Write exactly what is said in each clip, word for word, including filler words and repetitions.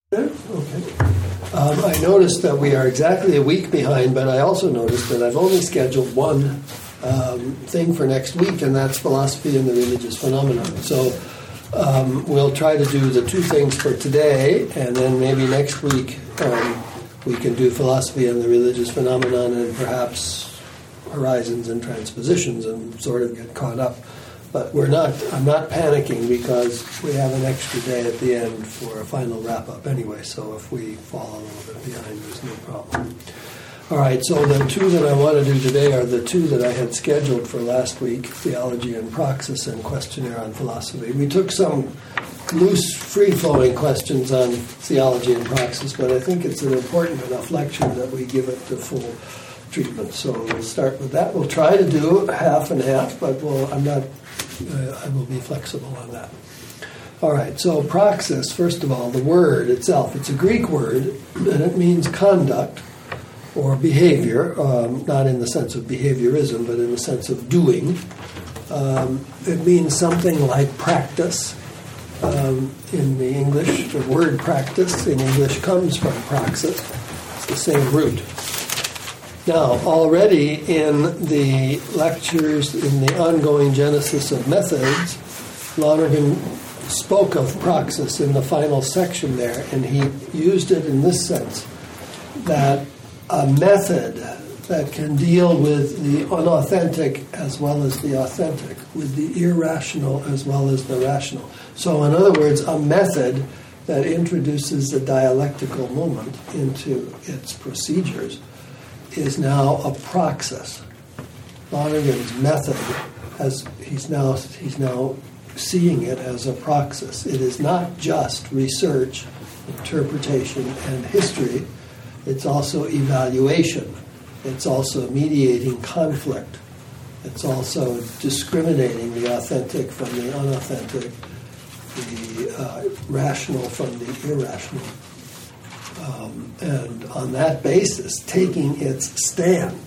Okay. Um, I noticed that we are exactly a week behind, but I also noticed that I've only scheduled one um, thing for next week, and that's philosophy and the religious phenomenon. So um, we'll try to do the two things for today, and then maybe next week um, we can do philosophy and the religious phenomenon and perhaps horizons and transpositions and sort of get caught up. But we're not. I'm not panicking because we have an extra day at the end for a final wrap-up anyway. So if we fall a little bit behind, there's no problem. All right. So the two that I want to do today are the two that I had scheduled for last week: theology and praxis, and questionnaire on philosophy. We took some loose, free-flowing questions on theology and praxis, but I think it's an important enough lecture that we give it the full treatment. So we'll start with that. We'll try to do half and half, but we'll, I'm not. Uh, I will be flexible on that. All right, so praxis, first of all, the word itself, it's a Greek word, and it means conduct or behavior, um, not in the sense of behaviorism, but in the sense of doing. Um, it means something like practice. Um, in the English, the word practice in English comes from praxis. It's the same root. Now, already in the lectures in the ongoing Genesis of Methods, Lonergan spoke of praxis in the final section there, and he used it in this sense, that a method that can deal with the unauthentic as well as the authentic, with the irrational as well as the rational. So, in other words, a method that introduces the dialectical moment into its procedures is now a praxis. Lonergan's method, as he's now he's now seeing it as a praxis. It is not just research, interpretation, and history. It's also evaluation. It's also mediating conflict. It's also discriminating the authentic from the unauthentic, the uh, rational from the irrational. Um, and on that basis, taking its stand.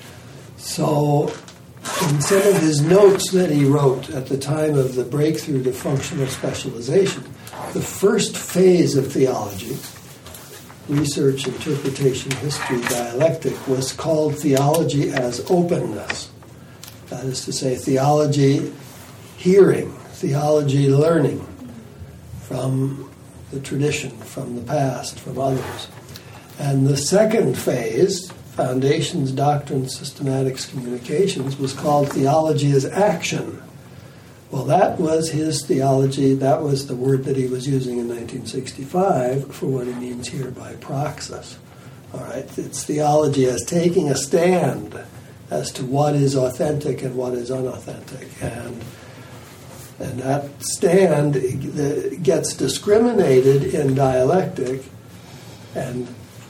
So, in some of his notes that he wrote at the time of the breakthrough to functional specialization, the first phase of theology, research, interpretation, history, dialectic, was called theology as openness. That is to say, theology hearing, theology learning from the tradition, from the past, from others. And the second phase, foundations, doctrines, systematics, communications, was called theology as action. Well, that was his theology, that was the word that he was using in nineteen sixty-five for what he means here by praxis. All right, it's theology as taking a stand as to what is authentic and what is unauthentic. And And that stand gets discriminated in dialectic and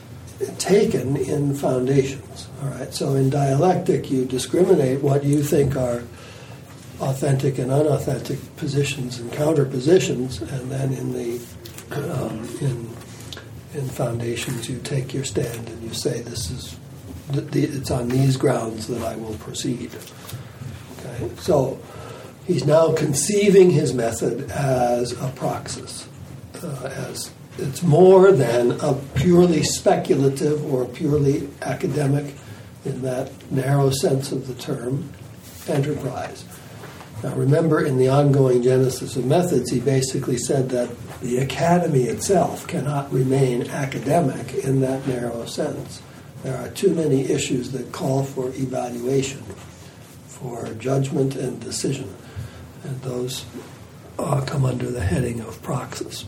taken in foundations. All right. So in dialectic, you discriminate what you think are authentic and unauthentic positions and counterpositions, and then in the um, in in foundations, you take your stand and you say, "This is the, the, it's on these grounds that I will proceed." Okay. So he's now conceiving his method as a praxis, uh, as it's more than a purely speculative or purely academic, in that narrow sense of the term, enterprise. Now remember, in the ongoing Genesis of Methods, he basically said that the academy itself cannot remain academic in that narrow sense. There are too many issues that call for evaluation, for judgment and decision. And those uh, come under the heading of praxis.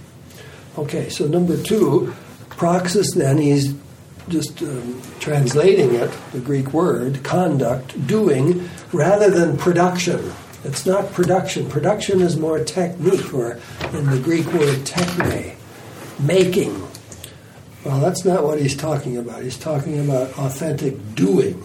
Okay, so number two, praxis then, he's just um, translating it, the Greek word, conduct, doing, rather than production. It's not production. Production is more technique, or in the Greek word techne, making. Well, that's not what he's talking about. He's talking about authentic doing,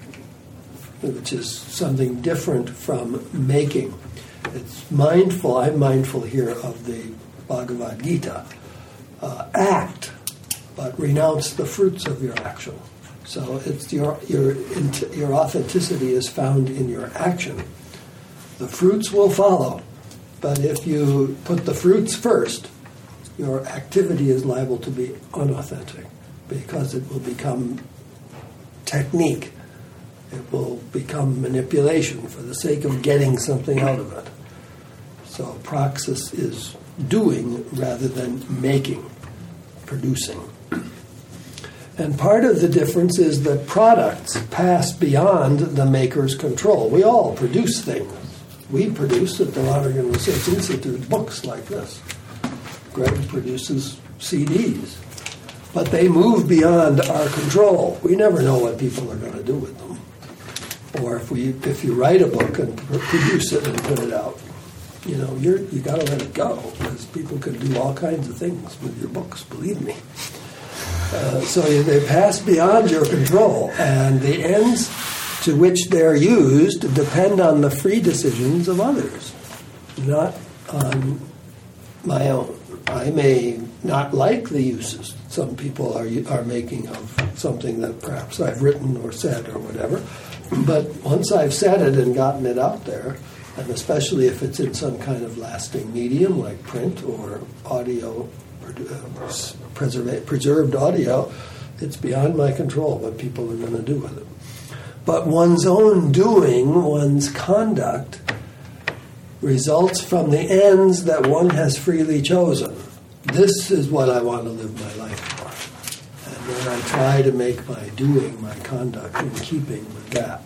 which is something different from making. It's mindful, I'm mindful here of the Bhagavad Gita. Uh, act, but renounce the fruits of your action. So it's your your your authenticity is found in your action. The fruits will follow, but if you put the fruits first, your activity is liable to be unauthentic because it will become technique. It will become manipulation for the sake of getting something out of it. So praxis is doing rather than making, producing. And part of the difference is that products pass beyond the maker's control. We all produce things. We produce at the Lonergan Research Institute books like this. Greg produces C Ds. But they move beyond our control. We never know what people are going to do with them. Or if we, if you write a book and produce it and put it out, you know, you're, you got to let it go, because people can do all kinds of things with your books, believe me. Uh, so they pass beyond your control, and the ends to which they're used depend on the free decisions of others, not on my own. I may not like the uses some people are are making of something that perhaps I've written or said or whatever, but once I've said it and gotten it out there, and especially if it's in some kind of lasting medium like print or audio, uh, preserve, preserved audio, it's beyond my control what people are going to do with it. But one's own doing, one's conduct, results from the ends that one has freely chosen. This is what I want to live my life for. And then I try to make my doing, my conduct, in keeping with that.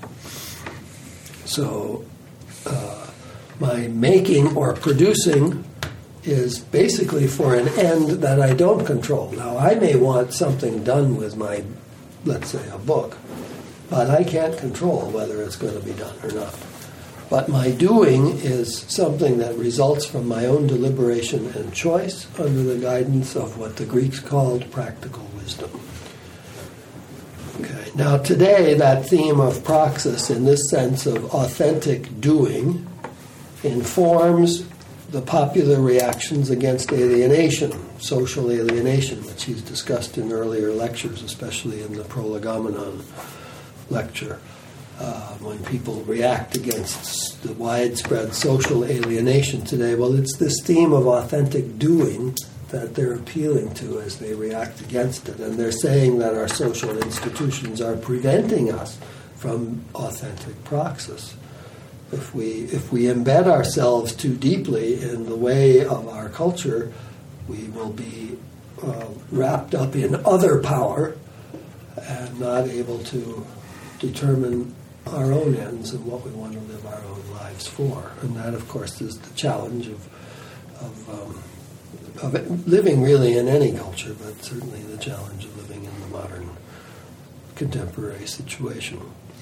So uh, my making or producing is basically for an end that I don't control. Now, I may want something done with my, let's say, a book, but I can't control whether it's going to be done or not. But my doing is something that results from my own deliberation and choice under the guidance of what the Greeks called practical wisdom. Okay. Now today, that theme of praxis, in this sense of authentic doing, informs the popular reactions against alienation, social alienation, which he's discussed in earlier lectures, especially in the Prolegomenon lecture. Uh, when people react against the widespread social alienation today, well, it's this theme of authentic doing that they're appealing to as they react against it. And they're saying that our social institutions are preventing us from authentic praxis. If we, if we embed ourselves too deeply in the way of our culture, we will be uh, wrapped up in other power and not able to determine our own ends and what we want to live our own lives for. And that, of course, is the challenge of of, um, of it, living really in any culture, but certainly the challenge of living in the modern contemporary situation.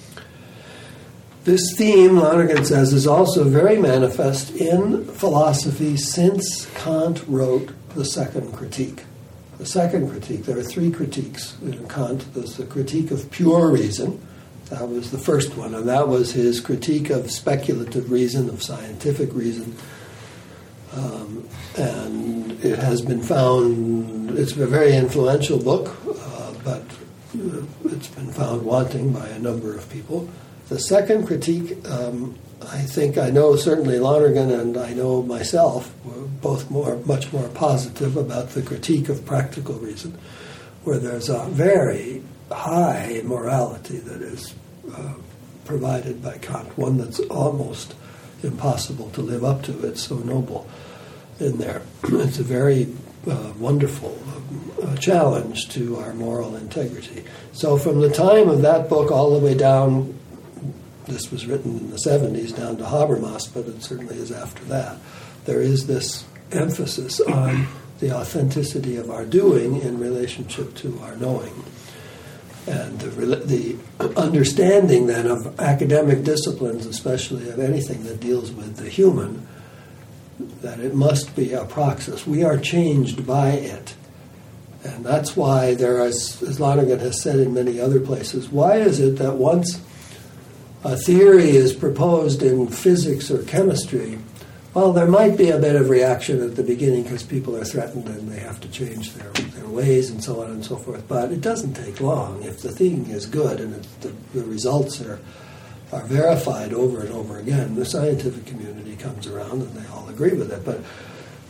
This theme, Lonergan says, is also very manifest in philosophy since Kant wrote the Second Critique. The Second Critique, there are three critiques in Kant. There's the critique of pure reason. That was the first one, and that was his critique of speculative reason, of scientific reason. Um, and it has been found, it's a very influential book, uh, but it's been found wanting by a number of people. The second critique, um, I think I know certainly Lonergan and I know myself were both more, much more positive about the critique of practical reason, where there's a very high morality that is uh, provided by Kant, one that's almost impossible to live up to. It's so noble in there. It's a very uh, wonderful uh, challenge to our moral integrity. So from the time of that book all the way down, this was written in the seventies, down to Habermas, but it certainly is after that, there is this emphasis on the authenticity of our doing in relationship to our knowing. And the, the understanding then of academic disciplines, especially of anything that deals with the human, that it must be a praxis. We are changed by it. And that's why there is, as Lonergan has said in many other places, why is it that once a theory is proposed in physics or chemistry, well, there might be a bit of reaction at the beginning because people are threatened and they have to change their, their ways and so on and so forth. But it doesn't take long. If the thing is good and it, the, the results are, are verified over and over again, the scientific community comes around and they all agree with it. But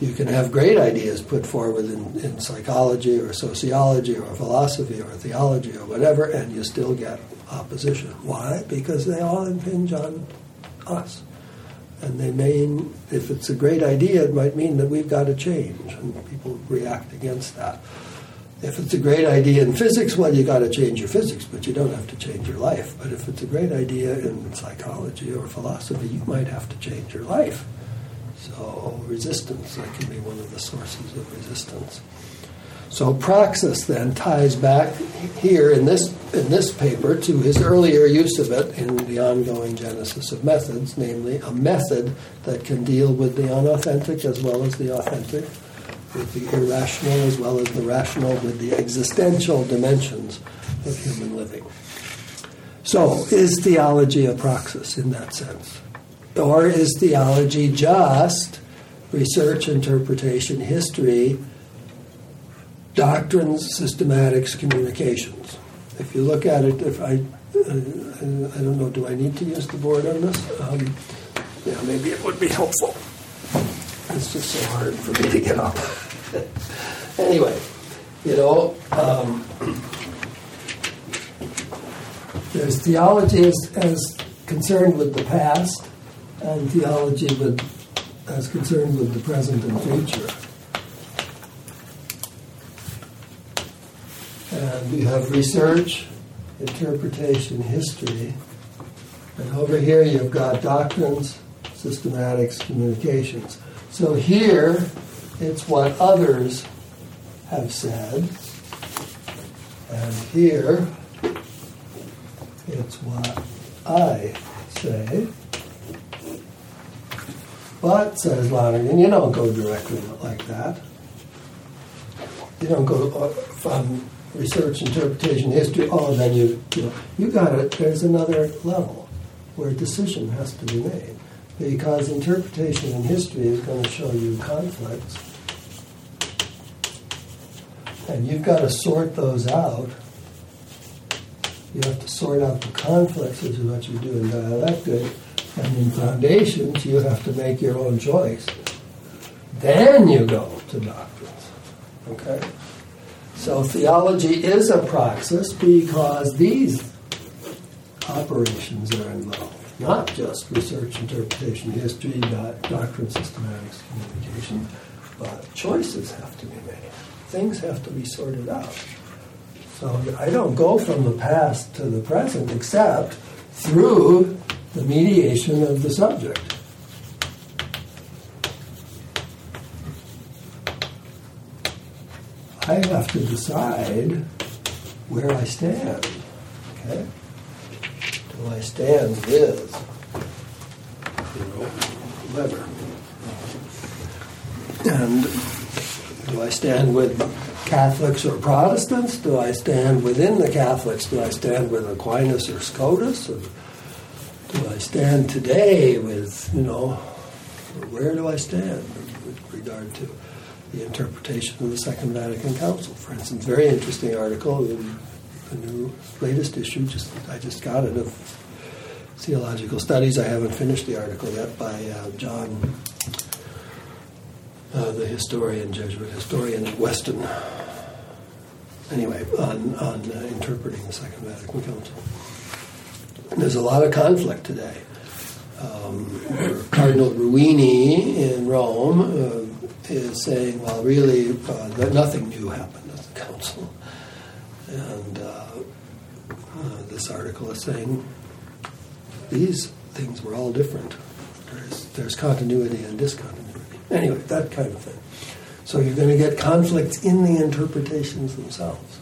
You can have great ideas put forward in, in psychology or sociology or philosophy or theology or whatever, and you still get opposition. Why? Because they all impinge on us. And they mean, if it's a great idea, it might mean that we've got to change, and people react against that. If it's a great idea in physics, well, you got to change your physics, but you don't have to change your life. But if it's a great idea in psychology or philosophy, you might have to change your life. So resistance, that can be one of the sources of resistance. So Praxis then ties back here in this in this paper to his earlier use of it in the ongoing genesis of methods, namely a method that can deal with the unauthentic as well as the authentic, with the irrational as well as the rational, with the existential dimensions of human living. So, is theology a praxis in that sense? Or is theology just research, interpretation, history, doctrines, systematics, communications? If you look at it, if I, uh, I don't know, do I need to use the board on this? Um, yeah, maybe it would be helpful. It's just so hard for me to get up. Anyway, you know, um, there's theology as, as concerned with the past, and theology with, as concerned with the present and future. And you have research, interpretation, history, and over here you've got doctrines, systematics, communications. So here, it's what others have said, and here, it's what I say. But, says Lonergan, you don't go directly like that. You don't go from research, interpretation, history, oh, then you, you know, you got it, there's another level where a decision has to be made. Because interpretation and history is going to show you conflicts. And you've got to sort those out. You have to sort out the conflicts, which is what you do in dialectic. And in foundations, you have to make your own choice. Then you go to doctrines. Okay? So theology is a praxis because these operations are involved. Not just research, interpretation, history, doctrine, systematics, communication, but choices have to be made. Things have to be sorted out. So I don't go from the past to the present except through the mediation of the subject. I have to decide where I stand. Okay? Do I stand with, you know, whoever? And do I stand with Catholics or Protestants? Do I stand within the Catholics? Do I stand with Aquinas or Scotus? Or do I stand today with, you know, where do I stand with regard to the interpretation of the Second Vatican Council? For instance, very interesting article in the new latest issue, just I just got it, of Theological Studies. I haven't finished the article yet, by uh, John, uh, the historian, Jesuit historian at Weston. Anyway, on, on uh, interpreting the Second Vatican Council. And there's a lot of conflict today. Um, Cardinal Ruini in Rome uh, is saying, well, really, uh, that nothing new happened at the council. And uh, uh, this article is saying these things were all different. There's, there's continuity and discontinuity. Anyway, that kind of thing. So you're going to get conflicts in the interpretations themselves.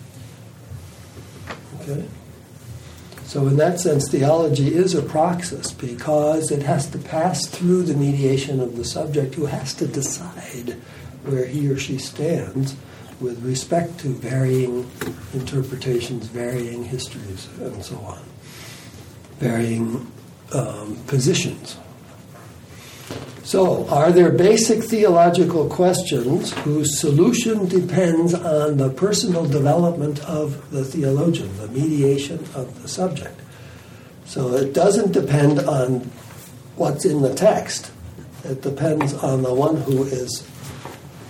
Okay? So in that sense, theology is a praxis because it has to pass through the mediation of the subject who has to decide where he or she stands with respect to varying interpretations, varying histories, and so on, varying um, positions. So, are there basic theological questions whose solution depends on the personal development of the theologian, the mediation of the subject? So it doesn't depend on what's in the text. It depends on the one who is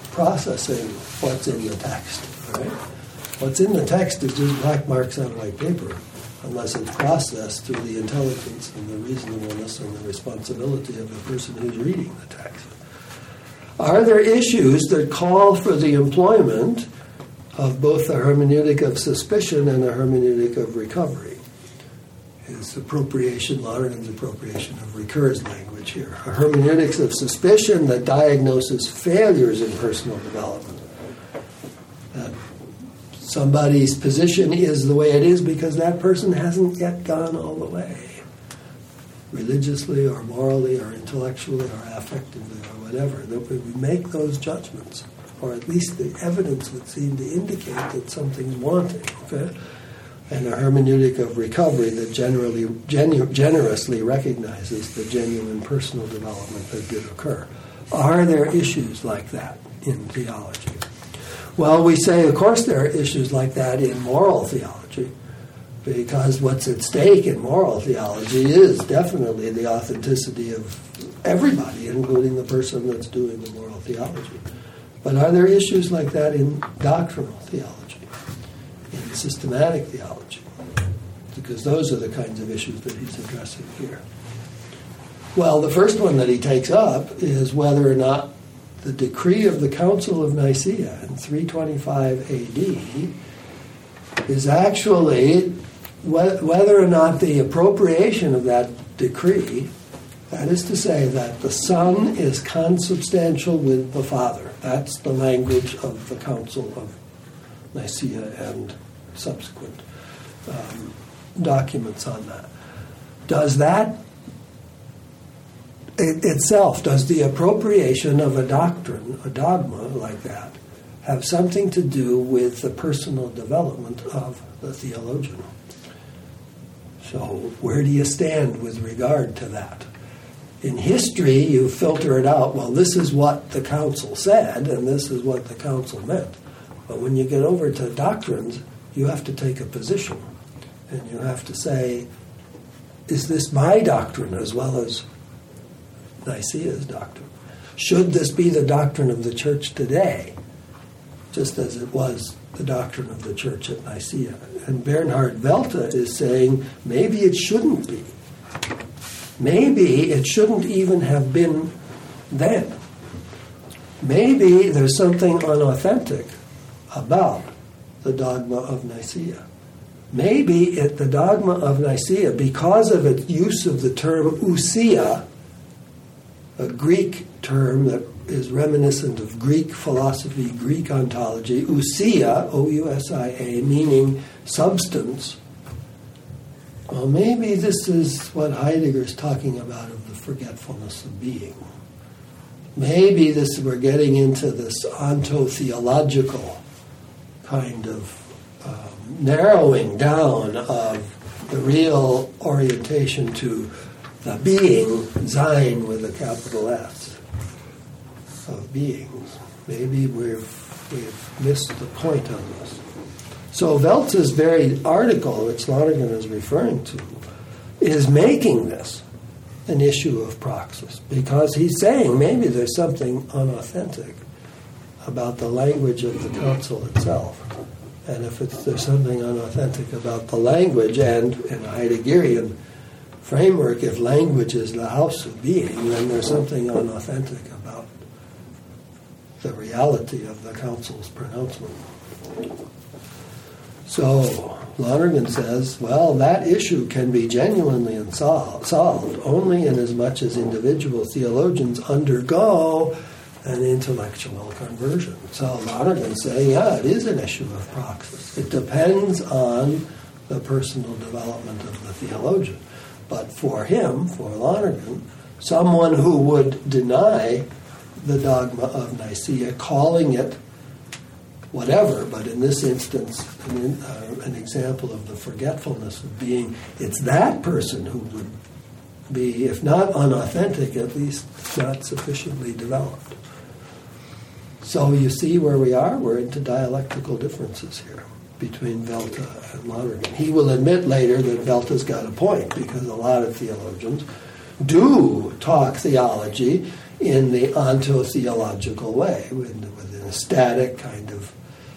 processing what's in the text. Right? What's in the text is just black marks on white paper, unless it's processed through the intelligence and the reasonableness and the responsibility of the person who's reading the text. Are there issues that call for the employment of both a hermeneutic of suspicion and a hermeneutic of recovery? Is appropriation, Lonergan's appropriation of Ricoeur's language here. A hermeneutics of suspicion that diagnoses failures in personal development. That somebody's position is the way it is because that person hasn't yet gone all the way, religiously or morally or intellectually or affectively or whatever. That we make those judgments, or at least the evidence would seem to indicate that something's wanting. Okay? And a hermeneutic of recovery that generally, genu- generously recognizes the genuine personal development that did occur. Are there issues like that in theology? Well, we say, of course, there are issues like that in moral theology, because what's at stake in moral theology is definitely the authenticity of everybody, including the person that's doing the moral theology. But are there issues like that in doctrinal theology? In systematic theology, because those are the kinds of issues that he's addressing here. Well, the first one that he takes up is whether or not the decree of the Council of Nicaea in three twenty-five A D is actually wh- whether or not the appropriation of that decree, that is to say that the Son is consubstantial with the Father. That's the language of the Council of Nicaea and subsequent um, documents on that. Does that it, itself, does the appropriation of a doctrine, a dogma like that, have something to do with the personal development of the theologian? So where do you stand with regard to that? In history, you filter it out, well, this is what the council said, and this is what the council meant. But when you get over to doctrines, you have to take a position. And you have to say, is this my doctrine as well as Nicaea's doctrine? Should this be the doctrine of the church today, just as it was the doctrine of the church at Nicaea? And Bernhard Welter is saying, maybe it shouldn't be. Maybe it shouldn't even have been then. Maybe there's something unauthentic about the dogma of Nicaea. Maybe it, the dogma of Nicaea, because of its use of the term ousia, a Greek term that is reminiscent of Greek philosophy, Greek ontology, ousia, O U S I A, meaning substance. Well, maybe this is what Heidegger's talking about of the forgetfulness of being. Maybe this we're getting into this ontotheological kind of um, narrowing down of the real orientation to the being, Sein with a capital S, of beings. Maybe we've, we've missed the point on this. So Welz's very article, which Lonergan is referring to, is making this an issue of praxis, because he's saying maybe there's something unauthentic about the language of the council itself. And if it's, there's something unauthentic about the language, and in a Heideggerian framework, if language is the house of being, then there's something unauthentic about the reality of the council's pronouncement. So Lonergan says, well, that issue can be genuinely insol- solved only in as much as individual theologians undergo an intellectual conversion. So Lonergan's saying, yeah, it is an issue of praxis. It depends on the personal development of the theologian. But for him, for Lonergan, someone who would deny the dogma of Nicaea, calling it whatever, but in this instance, an, uh, an example of the forgetfulness of being, it's that person who would be, if not unauthentic, at least not sufficiently developed. So you see where we are? We're into dialectical differences here between Welter and Lonergan. He will admit later that Welter's got a point, because a lot of theologians do talk theology in the ontotheological way, within a static kind of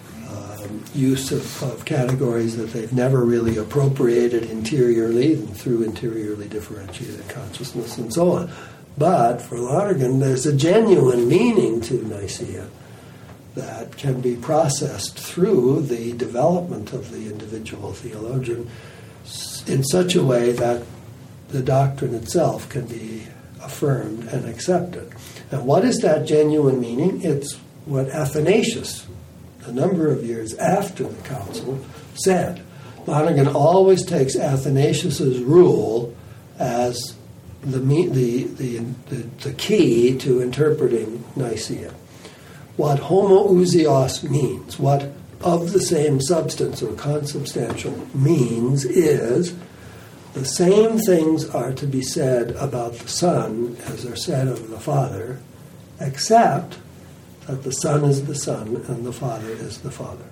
um, use of, of categories that they've never really appropriated interiorly and through interiorly differentiated consciousness and so on. But for Lonergan, there's a genuine meaning to Nicaea that can be processed through the development of the individual theologian in such a way that the doctrine itself can be affirmed and accepted. And what is that genuine meaning? It's what Athanasius, a number of years after the council, said. Lonergan always takes Athanasius's rule as the, the, the, the, the key to interpreting Nicaea. What homoousios means, what of the same substance or consubstantial means, is the same things are to be said about the Son as are said of the Father, except that the Son is the Son and the Father is the Father.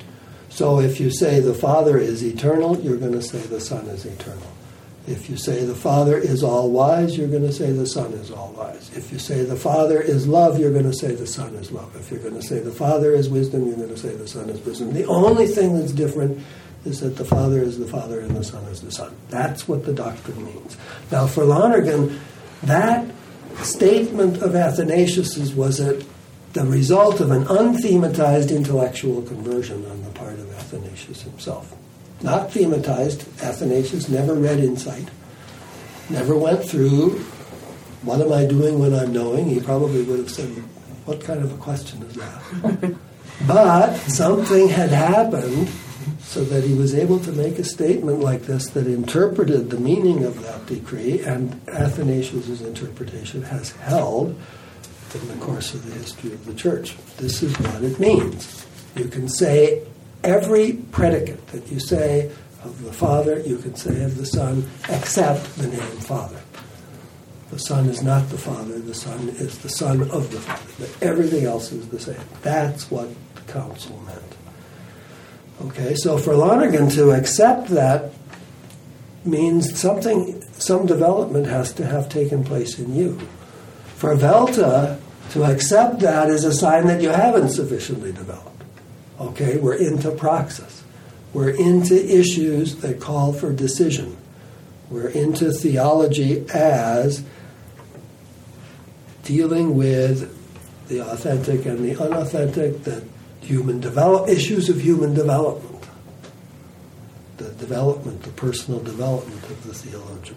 So if you say the Father is eternal, you're going to say the Son is eternal. If you say the Father is all-wise, you're going to say the Son is all-wise. If you say the Father is love, you're going to say the Son is love. If you're going to say the Father is wisdom, you're going to say the Son is wisdom. The only thing that's different is that the Father is the Father and the Son is the Son. That's what the doctrine means. Now, for Lonergan, that statement of Athanasius's was a, the result of an unthematized intellectual conversion on the part of Athanasius himself. Not thematized. Athanasius never read Insight, never went through, what am I doing when I'm knowing? He probably would have said, what kind of a question is that? But something had happened so that he was able to make a statement like this that interpreted the meaning of that decree, and Athanasius' interpretation has held in the course of the history of the Church. This is what it means. You can say every predicate that you say of the Father, you can say of the Son, except the name Father. The Son is not the Father, the Son is the Son of the Father, but everything else is the same. That's what the council meant. Okay, so for Lonergan to accept that means something, some development has to have taken place in you. For Velta, to accept that is a sign that you haven't sufficiently developed. Okay, we're into praxis. We're into issues that call for decision. We're into theology as dealing with the authentic and the unauthentic, the human develop issues of human development, the development, the personal development of the theologian.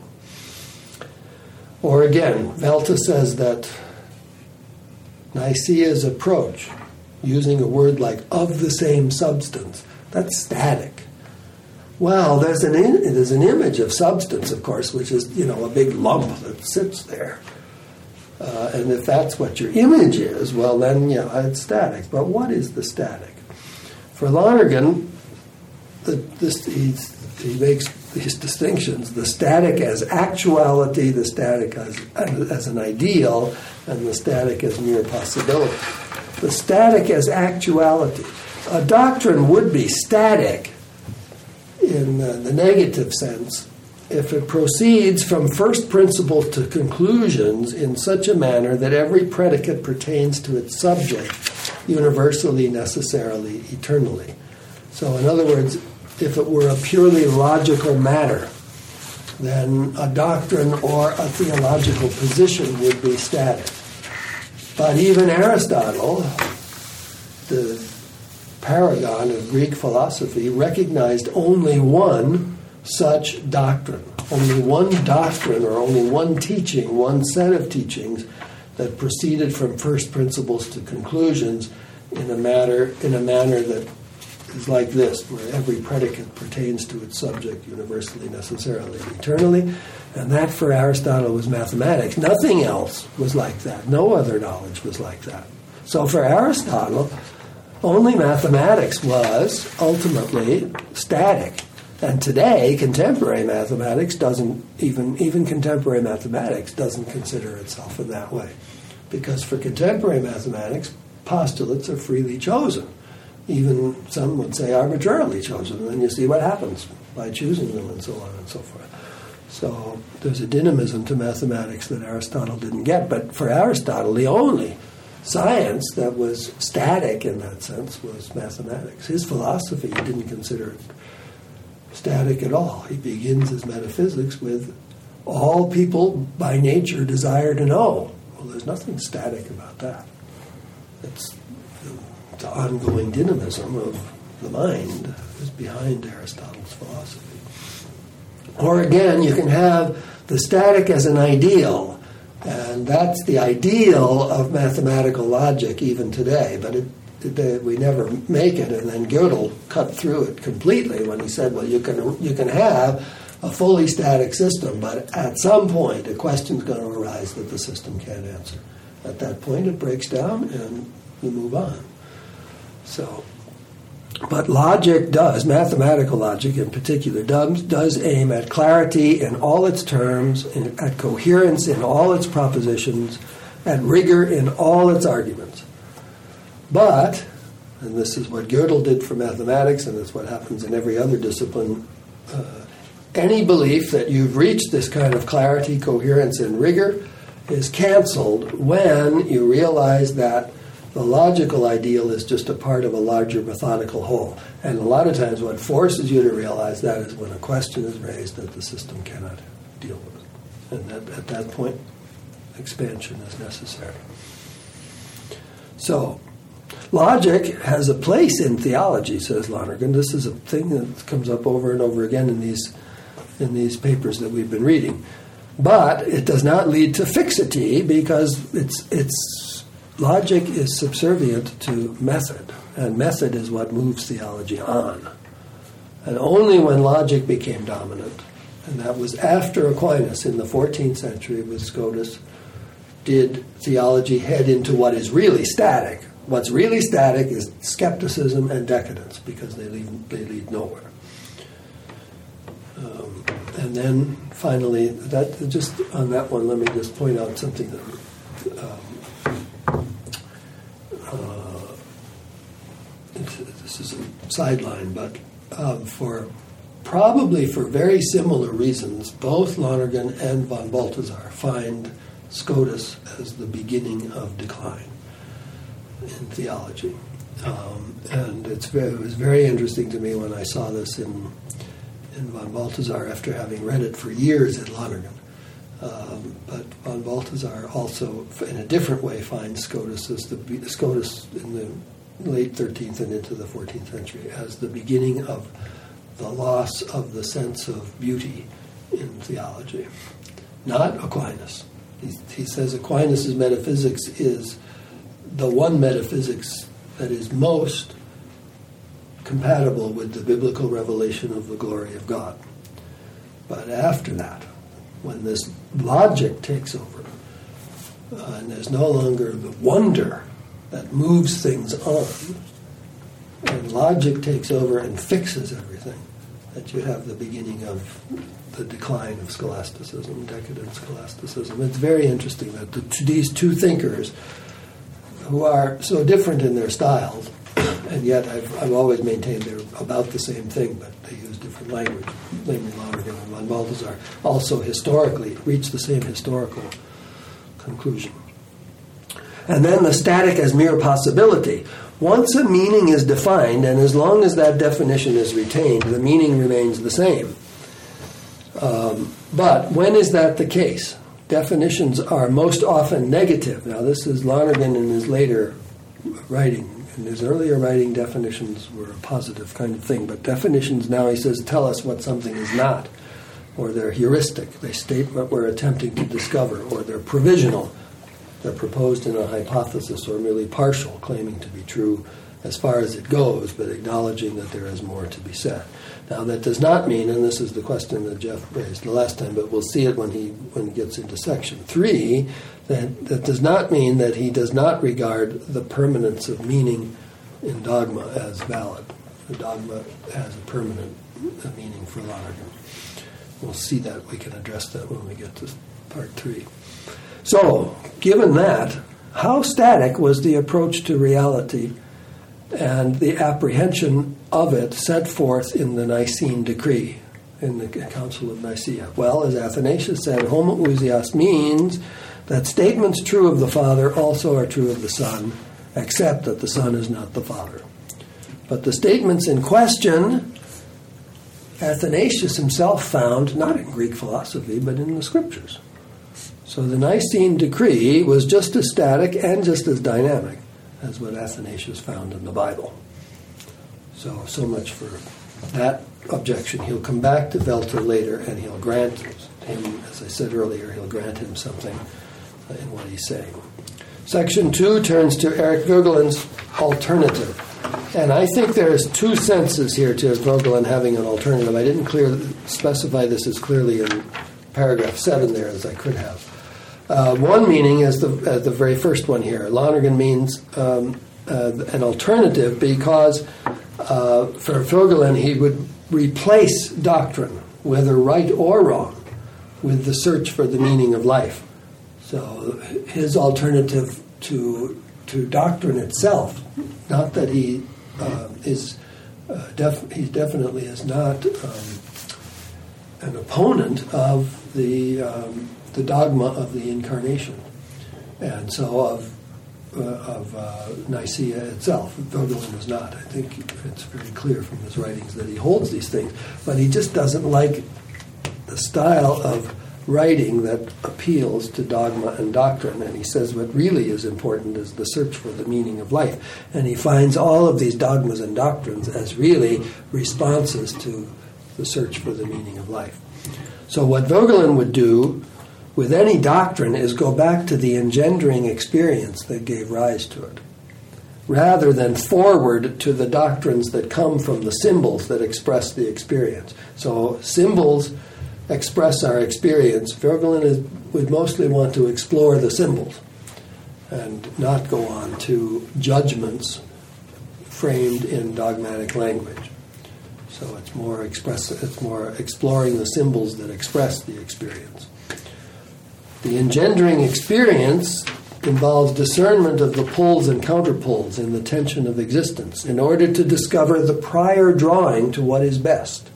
Or again, Velta says that Nicaea's approach, using a word like of the same substance, that's static. Well, there's an in, there's an image of substance, of course, which is, you know, a big lump that sits there. Uh, and if that's what your image is, well, then, yeah, it's static. But what is the static? For Lonergan, the, this, he's, he makes these distinctions: the static as actuality, the static as, as an ideal, and the static as mere possibility. The static as actuality. A doctrine would be static in uh, the negative sense if it proceeds from first principles to conclusions in such a manner that every predicate pertains to its subject universally, necessarily, eternally. So in other words, if it were a purely logical matter, then a doctrine or a theological position would be static. But even Aristotle, the paragon of Greek philosophy, recognized only one such doctrine, only one doctrine or only one teaching, one set of teachings that proceeded from first principles to conclusions in a matter in a manner that is like this, where every predicate pertains to its subject universally, necessarily, eternally. And that for Aristotle was mathematics. Nothing else was like that. No other knowledge was like that. So for Aristotle, only mathematics was ultimately static. And today, contemporary mathematics doesn't, even, even contemporary mathematics doesn't consider itself in that way. Because for contemporary mathematics, postulates are freely chosen. Even some would say arbitrarily chosen. And then you see what happens by choosing them and so on and so forth. So there's a dynamism to mathematics that Aristotle didn't get. But for Aristotle, the only science that was static in that sense was mathematics. His philosophy, he didn't consider it static at all. He begins his metaphysics with all people by nature desire to know. Well, there's nothing static about that. It's the ongoing dynamism of the mind is behind Aristotle's philosophy. Or again, you can have the static as an ideal, and that's the ideal of mathematical logic even today, but it, it, we never make it, and then Gödel cut through it completely when he said, well, you can, you can have a fully static system, but at some point a question's going to arise that the system can't answer. At that point it breaks down and we move on. So, but logic does, mathematical logic in particular, does, does aim at clarity in all its terms, in, at coherence in all its propositions, at rigor in all its arguments. But, and this is what Gödel did for mathematics, and it's what happens in every other discipline, uh, any belief that you've reached this kind of clarity, coherence, and rigor is canceled when you realize that the logical ideal is just a part of a larger methodical whole. And a lot of times what forces you to realize that is when a question is raised that the system cannot deal with it. And that, at that point, expansion is necessary. So, logic has a place in theology, says Lonergan. This is a thing that comes up over and over again in these in these papers that we've been reading. But it does not lead to fixity because it's it's logic is subservient to method, and method is what moves theology on. And only when logic became dominant, and that was after Aquinas in the fourteenth century with Scotus, did theology head into what is really static. What's really static is skepticism and decadence, because they lead, they lead nowhere. Um, and then finally, that just on that one, let me just point out something that um, uh, this is a sideline, but um, for probably for very similar reasons, both Lonergan and von Balthasar find Scotus as the beginning of decline in theology. Um, and it's very, it was very interesting to me when I saw this in in von Balthasar after having read it for years at Lonergan. Um, but von Balthasar also, in a different way, finds Scotus as the Scotus in the late thirteenth and into the fourteenth century as the beginning of the loss of the sense of beauty in theology. Not Aquinas. He, he says Aquinas' metaphysics is the one metaphysics that is most compatible with the biblical revelation of the glory of God. But after that, when this logic takes over, uh, and there's no longer the wonder that moves things on, and logic takes over and fixes everything, that you have the beginning of the decline of scholasticism, decadent scholasticism. It's very interesting that the, these two thinkers, who are so different in their styles, and yet I've, I've always maintained they're about the same thing, but they use different language, namely Lonergan and von Balthasar, also historically reach the same historical conclusion. And then the static as mere possibility. Once a meaning is defined, and as long as that definition is retained, the meaning remains the same. Um, but when is that the case? Definitions are most often negative. Now, this is Lonergan in his later writing. In his earlier writing, definitions were a positive kind of thing. But definitions now, he says, tell us what something is not. Or they're heuristic. They state what we're attempting to discover. Or they're provisional. They're proposed in a hypothesis or merely partial, claiming to be true as far as it goes, but acknowledging that there is more to be said. Now, that does not mean, and this is the question that Jeff raised the last time, but we'll see it when he when he gets into section three, that, that does not mean that he does not regard the permanence of meaning in dogma as valid. The dogma has a permanent meaning for Lonergan. We'll see that. We can address that when we get to part three. So, given that, how static was the approach to reality and the apprehension of it set forth in the Nicene Decree? in the Council of Nicaea? Well, as Athanasius said, homoousios means that statements true of the Father also are true of the Son, except that the Son is not the Father. But the statements in question, Athanasius himself found, not in Greek philosophy, but in the Scriptures. So the Nicene Decree was just as static and just as dynamic as what Athanasius found in the Bible. So, so much for that objection. He'll come back to Welter later, and he'll grant him, as I said earlier, he'll grant him something in what he's saying. Section two turns to Eric Voegelin's alternative. And I think there's two senses here to Voegelin having an alternative. I didn't clear, specify this as clearly in paragraph seven there as I could have. Uh, one meaning is the, uh, the very first one here. Lonergan means um, uh, an alternative because uh, for Voegelin he would replace doctrine, whether right or wrong, with the search for the meaning of life. So his alternative to to doctrine itself, not that he uh, is, uh, def- he definitely is not um, an opponent of the um, the dogma of the Incarnation, and so of uh, of uh, Nicaea itself. Voegelin was not. I think it's very clear from his writings that he holds these things, but he just doesn't like the style of writing that appeals to dogma and doctrine. And he says what really is important is the search for the meaning of life. And he finds all of these dogmas and doctrines as really responses to the search for the meaning of life. So what Voegelin would do with any doctrine is go back to the engendering experience that gave rise to it, rather than forward to the doctrines that come from the symbols that express the experience. So symbols express our experience. Voegelin is, would mostly want to explore the symbols and not go on to judgments framed in dogmatic language. So it's more express, it's more exploring the symbols that express the experience. The engendering experience involves discernment of the pulls and counterpulls in the tension of existence in order to discover the prior drawing to what is best.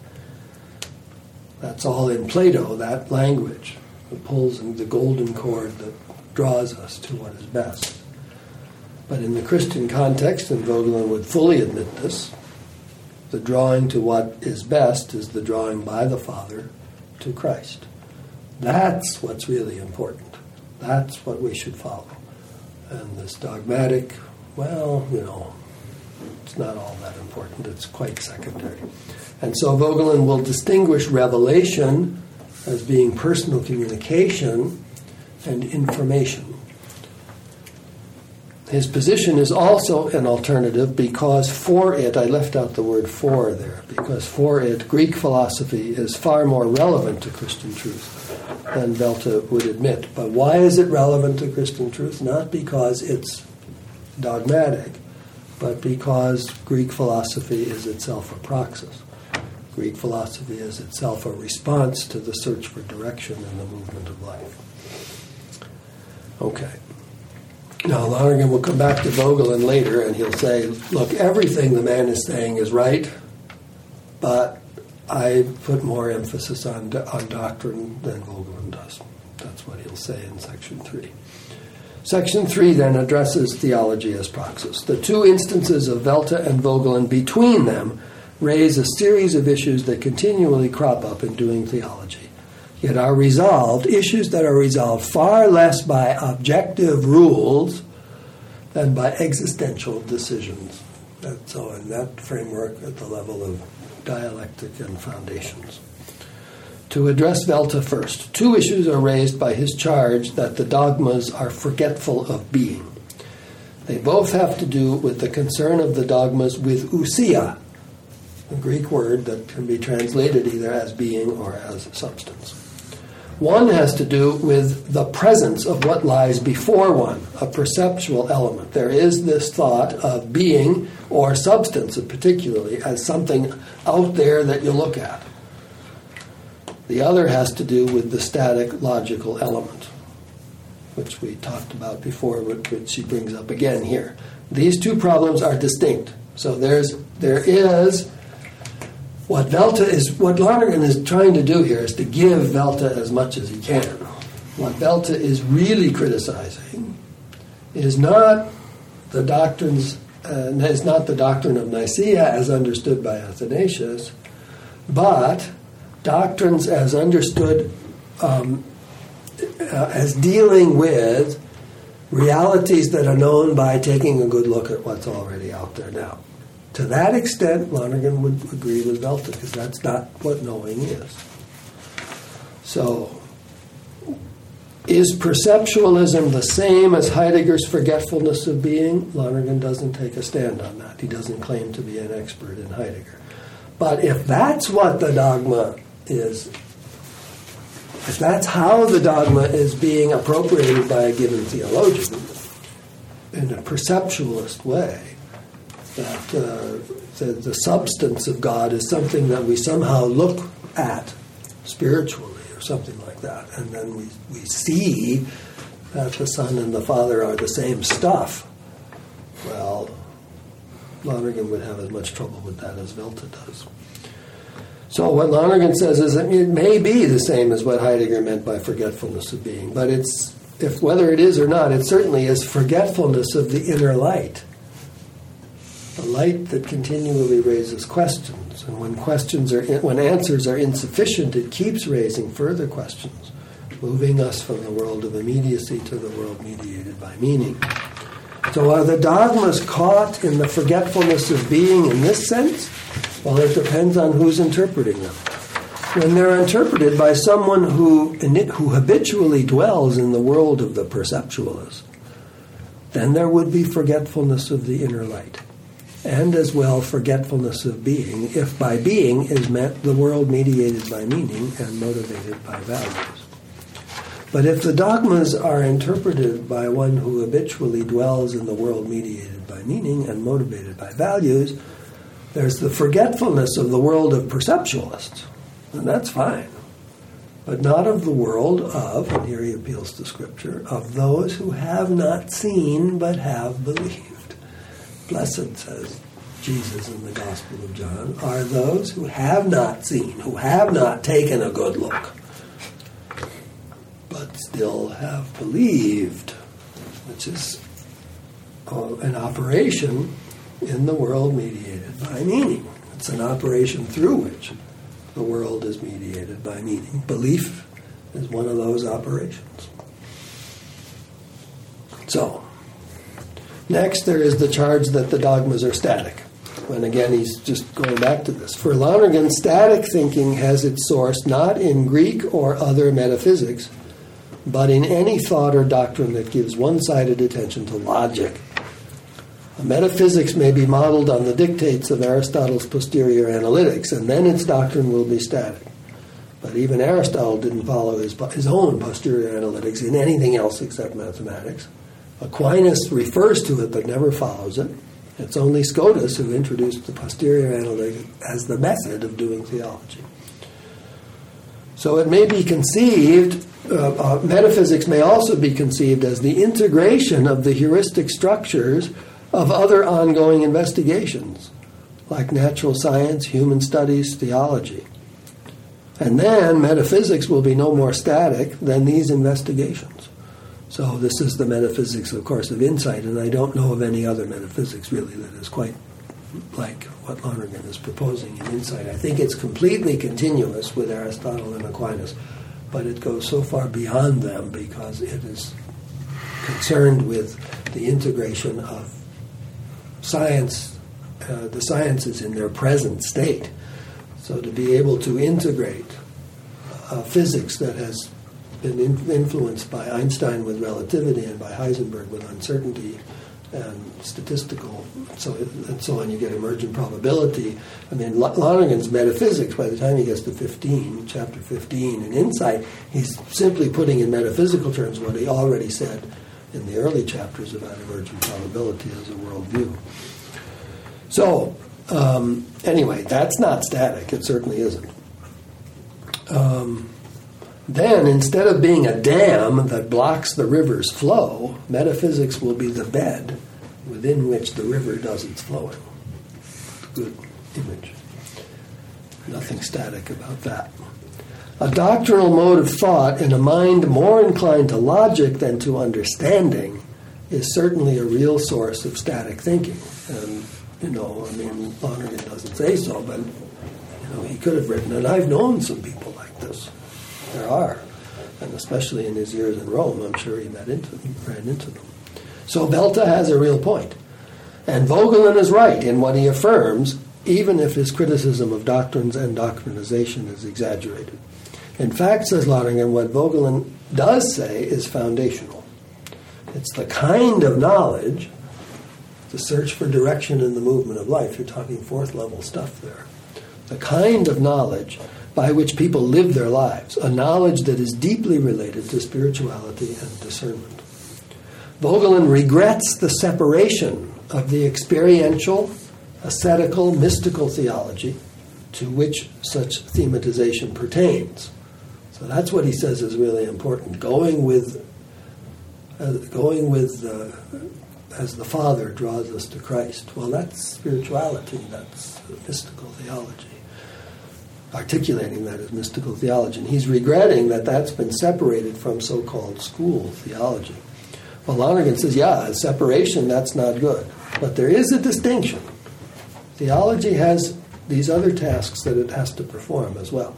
That's all in Plato, that language, the pulls and the golden cord that draws us to what is best. But in the Christian context, and Voegelin would fully admit this, the drawing to what is best is the drawing by the Father to Christ. That's what's really important. That's what we should follow. And this dogmatic, well, you know, it's not all that important. It's quite secondary. And so Voegelin will distinguish revelation as being personal communication and information. His position is also an alternative because for it, I left out the word for there, because for it, Greek philosophy is far more relevant to Christian truth than Welter would admit. But why is it relevant to Christian truth? Not because it's dogmatic, but because Greek philosophy is itself a praxis. Greek philosophy is itself a response to the search for direction in the movement of life. Okay. Now, Lonergan will come back to Voegelin later, and he'll say, look, everything the man is saying is right, but I put more emphasis on, on doctrine than Voegelin does. That's what he'll say in Section three. Section three then addresses theology as praxis. The two instances of Welter and Voegelin between them raise a series of issues that continually crop up in doing theology, yet are resolved, issues that are resolved far less by objective rules than by existential decisions. And so in that framework, at the level of dialectic and foundations. To address Welter first, two issues are raised by his charge that the dogmas are forgetful of being. They both have to do with the concern of the dogmas with ousia, a Greek word that can be translated either as being or as substance. One has to do with the presence of what lies before one, a perceptual element. There is this thought of being or substance, particularly, as something out there that you look at. The other has to do with the static logical element, which we talked about before, which she brings up again here. These two problems are distinct. So there's there is what Velta is, what Lonergan is trying to do here is to give Velta as much as he can. What Velta is really criticizing is not the doctrines, uh, is not the doctrine of Nicaea as understood by Athanasius, but doctrines as understood um, uh, as dealing with realities that are known by taking a good look at what's already out there now. To that extent, Lonergan would agree with Velta, because that's not what knowing is. So, is perceptualism the same as Heidegger's forgetfulness of being? Lonergan doesn't take a stand on that. He doesn't claim to be an expert in Heidegger. But if that's what the dogma is, if that's how the dogma is being appropriated by a given theologian in a perceptualist way, that uh, the, the substance of God is something that we somehow look at spiritually or something like that, and then we, we see that the Son and the Father are the same stuff, well, Lonergan would have as much trouble with that as Velta does. So what Lonergan says is that it may be the same as what Heidegger meant by forgetfulness of being, but it's, if whether it is or not, it certainly is forgetfulness of the inner light. The light that continually raises questions, and when questions are when answers are insufficient, it keeps raising further questions, moving us from the world of immediacy to the world mediated by meaning. So are the dogmas caught in the forgetfulness of being in this sense? Well, it depends on who's interpreting them. When they're interpreted by someone who who habitually dwells in the world of the perceptualist, then there would be forgetfulness of the inner light. And as well forgetfulness of being, if by being is meant the world mediated by meaning and motivated by values. But if the dogmas are interpreted by one who habitually dwells in the world mediated by meaning and motivated by values, there's the forgetfulness of the world of perceptualists, and that's fine. But not of the world of, and here he appeals to Scripture, of those who have not seen but have believed. Blessed, says Jesus in the Gospel of John, are those who have not seen, who have not taken a good look, but still have believed, which is uh, an operation in the world mediated by meaning. It's an operation through which the world is mediated by meaning. Belief is one of those operations. So, next, there is the charge that the dogmas are static. And again, he's just going back to this. For Lonergan, static thinking has its source not in Greek or other metaphysics, but in any thought or doctrine that gives one-sided attention to logic. Metaphysics may be modeled on the dictates of Aristotle's posterior analytics, and then its doctrine will be static. But even Aristotle didn't follow his, his own posterior analytics in anything else except mathematics. Aquinas refers to it but never follows it. It's only Scotus who introduced the posterior analytic as the method of doing theology. So it may be conceived, uh, uh, metaphysics may also be conceived as the integration of the heuristic structures of other ongoing investigations, like natural science, human studies, theology. And then metaphysics will be no more static than these investigations. So this is the metaphysics, of course, of insight, and I don't know of any other metaphysics, really, that is quite like what Lonergan is proposing in insight. I think it's completely continuous with Aristotle and Aquinas, but it goes so far beyond them because it is concerned with the integration of science, uh, the sciences in their present state. So to be able to integrate uh, physics that has been in- influenced by Einstein with relativity and by Heisenberg with uncertainty and statistical, so and so on, you get emergent probability. I mean, Lonergan's metaphysics, by the time he gets to fifteen, chapter fifteen, in Insight, he's simply putting in metaphysical terms what he already said in the early chapters about emergent probability as a worldview. So, um, anyway, that's not static. It certainly isn't. Um, then, instead of being a dam that blocks the river's flow, metaphysics will be the bed within which the river does its flowing. Good image. Nothing static about that. A doctrinal mode of thought in a mind more inclined to logic than to understanding is certainly a real source of static thinking. And, you know, I mean, Lonergan doesn't say so, but, you know, he could have written, and I've known some people like this. There are. And especially in his years in Rome, I'm sure he met into, ran into them. So Velta has a real point. And Vogelin is right in what he affirms, even if his criticism of doctrines and doctrinization is exaggerated. In fact, says Lonergan, what Vogelin does say is foundational. It's the kind of knowledge, the search for direction in the movement of life, you're talking fourth level stuff there, the kind of knowledge by which people live their lives, a knowledge that is deeply related to spirituality and discernment. Vogelin regrets the separation of the experiential, ascetical, mystical theology to which such thematization pertains. So that's what he says is really important. Going with, uh, going with, uh, as the Father draws us to Christ. Well, that's spirituality. That's mystical theology. Articulating that as mystical theology. And he's regretting that that's been separated from so-called school theology. Well, Lonergan says, yeah, a separation, that's not good. But there is a distinction. Theology has these other tasks that it has to perform as well.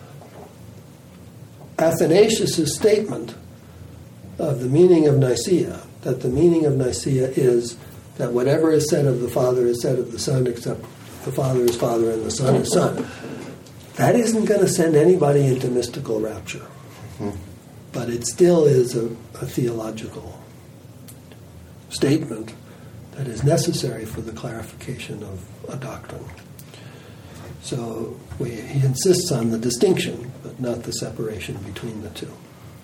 Athanasius' statement of the meaning of Nicaea, that the meaning of Nicaea is that whatever is said of the Father is said of the Son, except the Father is Father and the Son is Son. That isn't going to send anybody into mystical rapture. Mm-hmm. But it still is a, a theological statement that is necessary for the clarification of a doctrine. So we, he insists on the distinction, but not the separation between the two.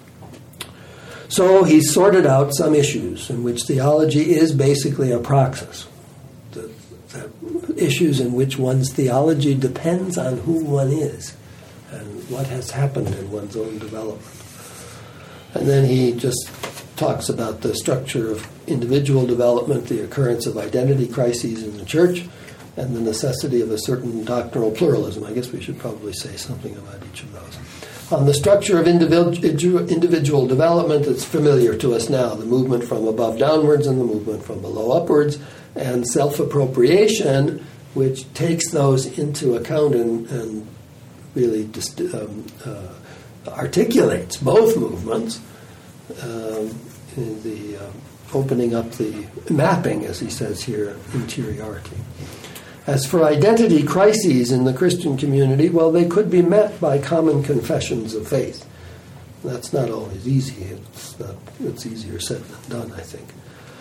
So he's sorted out some issues in which theology is basically a praxis. The, the issues in which one's theology depends on who one is and what has happened in one's own development. And then he just talks about the structure of individual development, the occurrence of identity crises in the church, and the necessity of a certain doctrinal pluralism. I guess we should probably say something about each of those. On the structure of individual, individual development, it's familiar to us now, the movement from above downwards and the movement from below upwards, and self-appropriation, which takes those into account and, and really just, um, uh, articulates both movements, um, in the uh, opening up the mapping, as he says here, interiority. As for identity crises in the Christian community, well, they could be met by common confessions of faith. That's not always easy. It's, not, it's easier said than done, I think.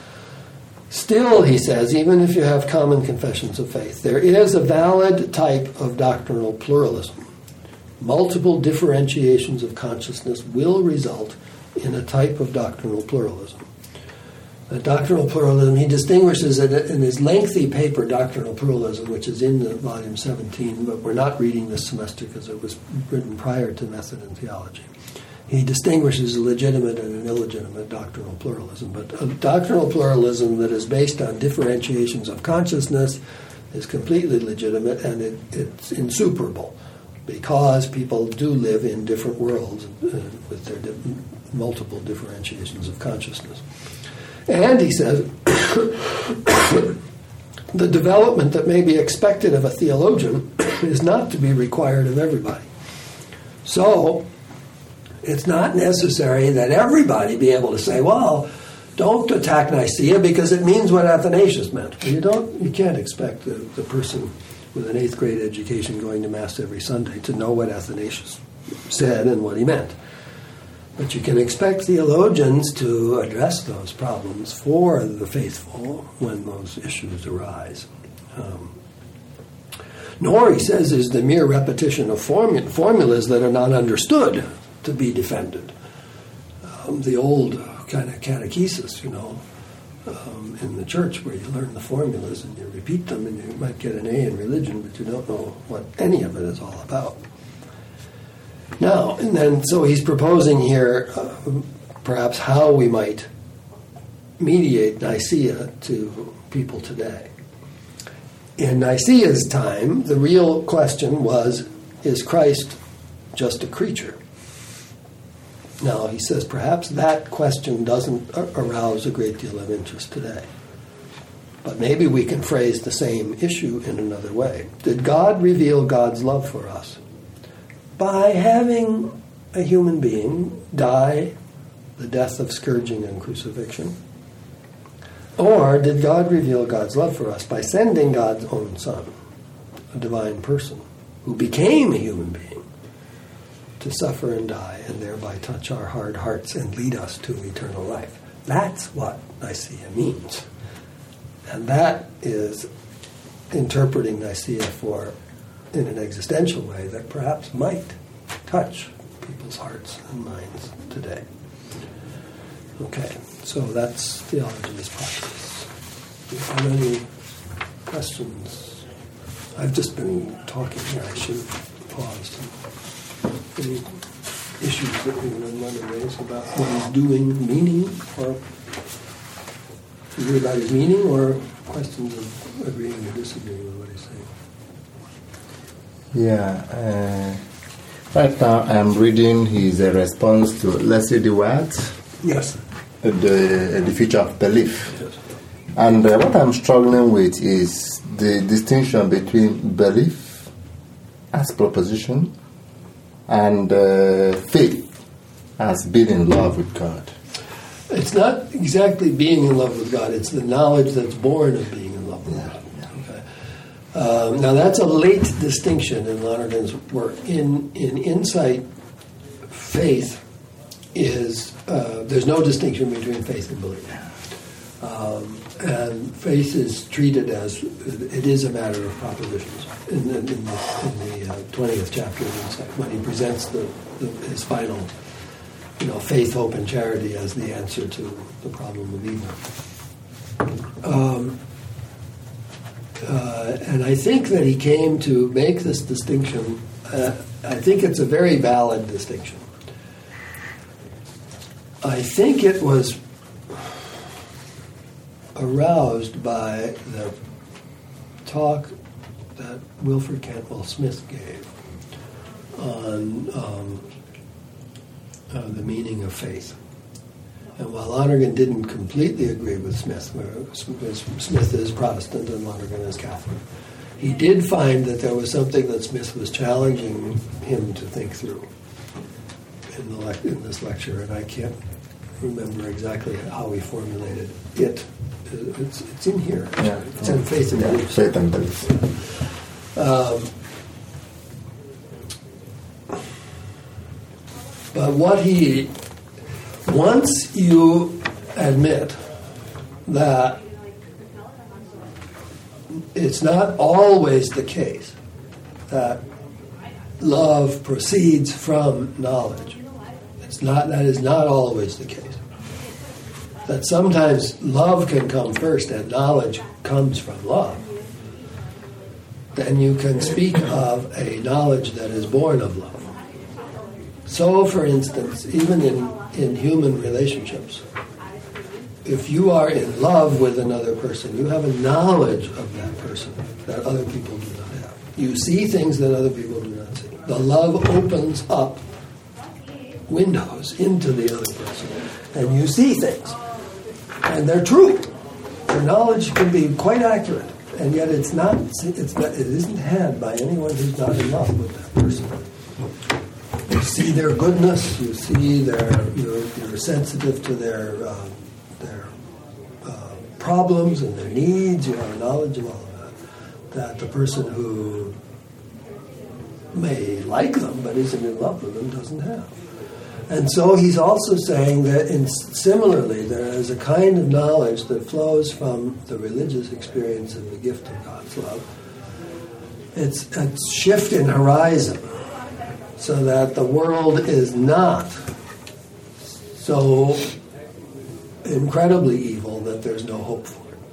Still, he says, even if you have common confessions of faith, there is a valid type of doctrinal pluralism. Multiple differentiations of consciousness will result in a type of doctrinal pluralism. The doctrinal pluralism, he distinguishes it in his lengthy paper, Doctrinal Pluralism, which is in the volume seventeen, but we're not reading this semester because it was written prior to Method in Theology. He distinguishes a legitimate and an illegitimate doctrinal pluralism. But a doctrinal pluralism that is based on differentiations of consciousness is completely legitimate, and it, it's insuperable because people do live in different worlds uh, with their di- multiple differentiations of consciousness. And he says, the development that may be expected of a theologian is not to be required of everybody. So, it's not necessary that everybody be able to say, well, don't attack Nicaea because it means what Athanasius meant. You don't, you can't expect the, the person with an eighth grade education going to Mass every Sunday to know what Athanasius said and what he meant. But you can expect theologians to address those problems for the faithful when those issues arise. Um, nor, he says, is the mere repetition of formu- formulas that are not understood to be defended. Um, the old kind of catechesis, you know, um, in the church where you learn the formulas and you repeat them and you might get an A in religion, but you don't know what any of it is all about. Now, and then, so he's proposing here uh, perhaps how we might mediate Nicaea to people today. in Nicaea's time, the real question was, is Christ just a creature? Now, he says perhaps that question doesn't arouse a great deal of interest today. But maybe we can phrase the same issue in another way. Did God reveal God's love for us by having a human being die the death of scourging and crucifixion? Or did God reveal God's love for us by sending God's own Son, a divine person, who became a human being, to suffer and die and thereby touch our hard hearts and lead us to eternal life? That's what Nicaea means. And that is interpreting Nicaea for, in an existential way that perhaps might touch people's hearts and minds today. Okay, so that's theology as practice. Do you have any questions? I've just been talking here. I should have paused. Any issues that we want to raise about what he's doing, meaning, or about his meaning, or questions of agreeing or disagreeing with what he's saying? Yeah. Uh, right now I'm reading his uh, response to Leslie DeWatt. Yes. The, the future of belief. Yes. And uh, what I'm struggling with is the distinction between belief as proposition and uh, faith as being in love with God. It's not exactly being in love with God. It's the knowledge that's born of being in love with Yeah. God. Okay. Um, now that's a late distinction in Lonergan's work. In in Insight, faith is uh, there's no distinction between faith and belief, um, and faith is treated as it is a matter of propositions. In the, in the, in the uh, twentieth chapter of Insight, when he presents the, the his final. You know, faith, hope, and charity as the answer to the problem of evil. Um, uh, and I think that he came to make this distinction. Uh, I think it's a very valid distinction. I think it was aroused by the talk that Wilfred Cantwell Smith gave on um, Uh, the meaning of faith. And while Lonergan didn't completely agree with Smith, Smith is Protestant and Lonergan is Catholic, he did find that there was something that Smith was challenging him to think through in, the le- in this lecture, and I can't remember exactly how he formulated it. It's, it's in here. Yeah. It's in Faith and Yeah, Belief. faith and belief. Um, But what he, once you admit that it's not always the case that love proceeds from knowledge, it's not, that is not always the case. That sometimes love can come first and knowledge comes from love. Then you can speak of a knowledge that is born of love. So, for instance, even in, in human relationships, if you are in love with another person, you have a knowledge of that person that other people do not have. You see things that other people do not see. The love opens up windows into the other person, and you see things. And they're true. Your knowledge can be quite accurate, and yet it's not, it's not, it isn't had by anyone who's not in love with that person. You see their goodness. You see their. You're, you're sensitive to their uh, their uh, problems and their needs. You have knowledge of all of that. That the person who may like them but isn't in love with them doesn't have. And so he's also saying that, in, similarly, there is a kind of knowledge that flows from the religious experience of the gift of God's love. It's a shift in horizon. So that the world is not so incredibly evil that there's no hope for it.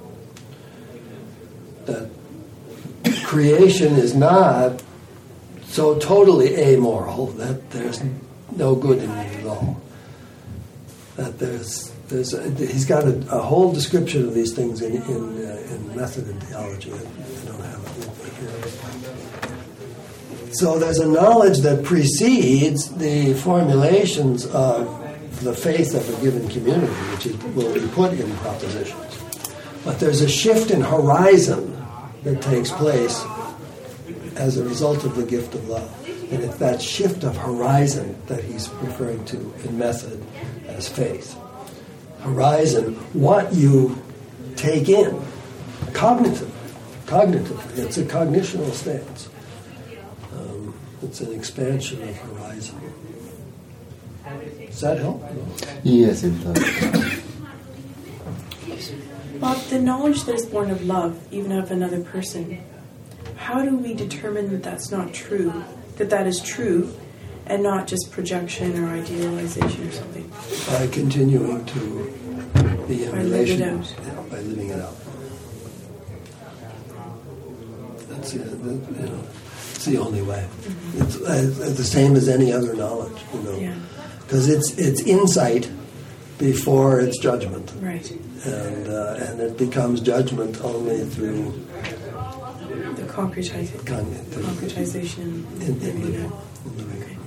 That creation is not so totally amoral that there's no good in it at all. That there's There's a, he's got a, a whole description of these things in in, uh, in Method and Theology. I, I don't have it here. So there's a knowledge that precedes the formulations of the faith of a given community, which is, will be put in propositions. But there's a shift in horizon that takes place as a result of the gift of love. And it's that shift of horizon that he's referring to in Method as faith. Horizon, what you take in, cognitive, cognitive. It's a cognitional stance. Um, it's an expansion of horizon. Does that help? Yes, it does. Bob, the knowledge that is born of love, even of another person, how do we determine that that's not true, that that is true, and not just projection or idealization or something? By continuing to be in By relation, living it out. yeah, by living it out. That's the, the, you know, it's the only way. Mm-hmm. It's uh, the same as any other knowledge, you know, because yeah. it's it's insight before it's judgment, right? And uh, and it becomes judgment only through the concretization, con- the concretization in, in, in living. In living. Okay.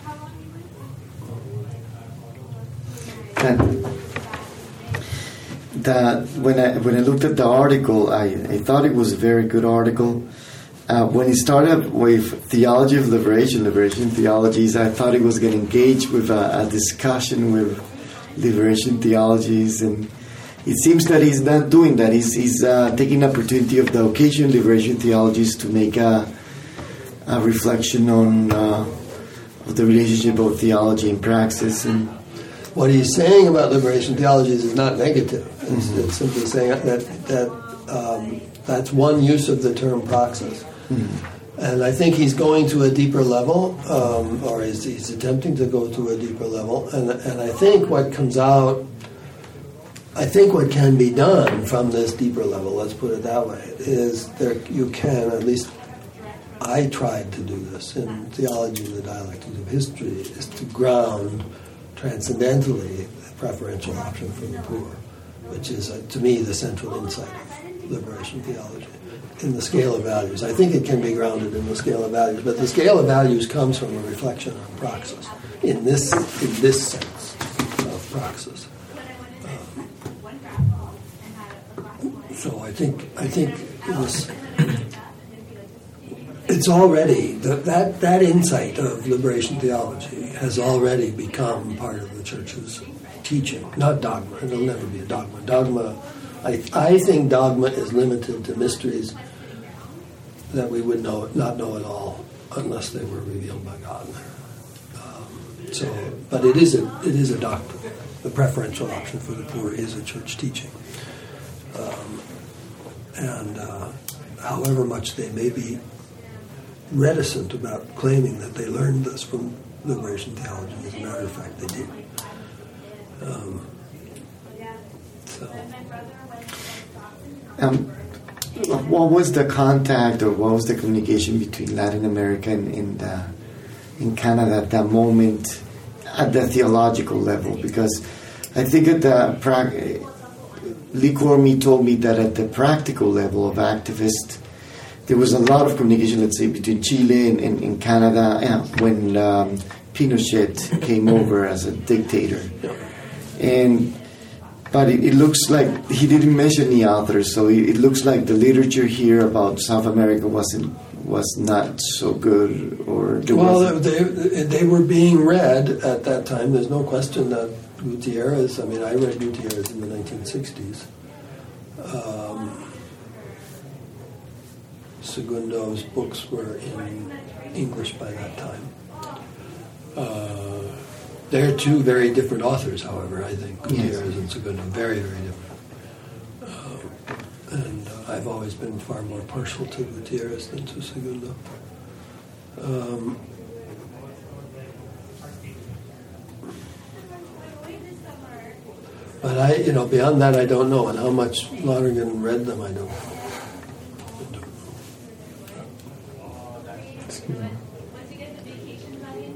And that when I when I looked at the article, I, I thought it was a very good article. Uh, when he started with theology of liberation, liberation theologies, I thought he was going to engage with a, a discussion with liberation theologies, and it seems that he's not doing that. He's, he's uh, taking opportunity of the occasion liberation theologies to make a, a reflection on uh, of the relationship of theology and praxis. And what he's saying about liberation theologies is not negative. It's, mm-hmm. it's simply saying that that um, that's one use of the term praxis. Mm-hmm. And I think he's going to a deeper level, um, or he's, he's attempting to go to a deeper level. And and I think what comes out, I think what can be done from this deeper level, let's put it that way, is there you can, at least I tried to do this in Theology and the Dialectics of History, is to ground transcendentally the preferential option for the poor, which is, uh, to me, the central insight of liberation theology, in the scale of values. I think it can be grounded in the scale of values, but the scale of values comes from a reflection on praxis, in this in this sense of praxis. Um, so I think I think this, it's already that, that that insight of liberation theology has already become part of the church's teaching, not dogma. It'll never be a dogma. Dogma, I I think dogma is limited to mysteries that we would know not know at all unless they were revealed by God. Um, so, but it is a it is a doctrine. The preferential option for the poor is a church teaching, um, and uh, however much they may be reticent about claiming that they learned this from liberation theology, as a matter of fact, they did. Um, so. Um, what was the contact, or what was the communication between Latin America and, and uh, in Canada at that moment, at the theological level? Because I think at the pra- Lee Cormie told me that at the practical level of activists, there was a lot of communication, let's say, between Chile and, and, and Canada yeah, when um, Pinochet came over as a dictator. And but it, it looks like he didn't mention the authors, so it, it looks like the literature here about South America wasn't was not so good. Or well, they they were being read at that time. There's no question that Gutierrez. I mean, I read Gutierrez in the nineteen sixties. Um, Segundo's books were in English by that time. Uh, they're two very different authors, however, I think. Gutierrez yes. and Segundo, very, very different. Uh, and uh, I've always been far more partial to Gutierrez than to Segundo. Um, but I, you know, beyond that, I don't know. And how much Lonergan read them, I don't know.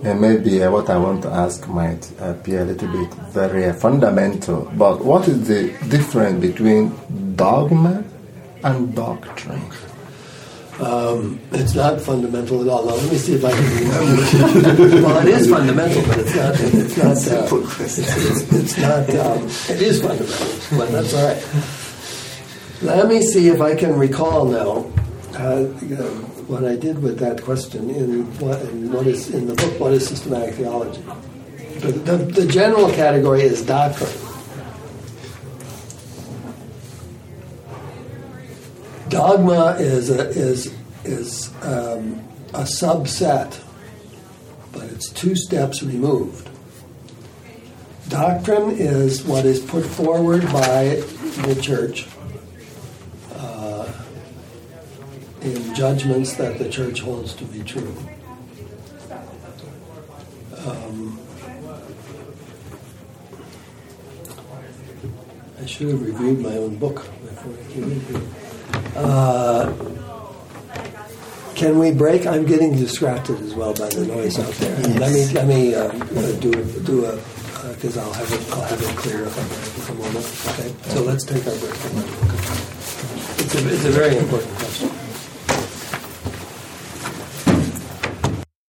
And maybe uh, what I want to ask might uh, be a little bit very uh, fundamental, but what is the difference between dogma and doctrine? Um, it's not fundamental at all. Now, let me see if I can remember. Well, it is fundamental, but it's not. It's not. Uh, it's, it's, it's not. Um, it is fundamental, but that's all right. Let me see if I can recall now uh, what I did with that question in what, in what is in the book. What is systematic theology? The, the, the general category is doctrine. Dogma is a, is is um, a subset, but it's two steps removed. Doctrine is what is put forward by the church uh, in judgments that the church holds to be true. Um, I should have reviewed my own book before I came in here. Uh, can we break? I'm getting distracted as well by the noise out there. Yes. Let me let me uh, do do a because uh, I'll have it I'll have it clear if I in a moment. Okay, so let's take our break. It's a it's a very important question.